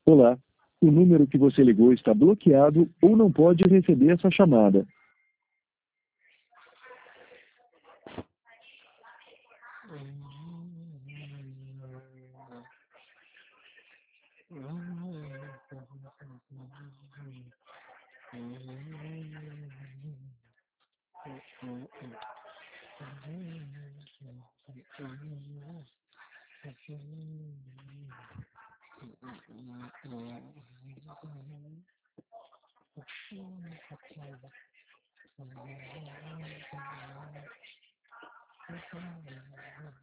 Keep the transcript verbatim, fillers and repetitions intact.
Olá, o número que você ligou está bloqueado ou não pode receber essa chamada. Hum.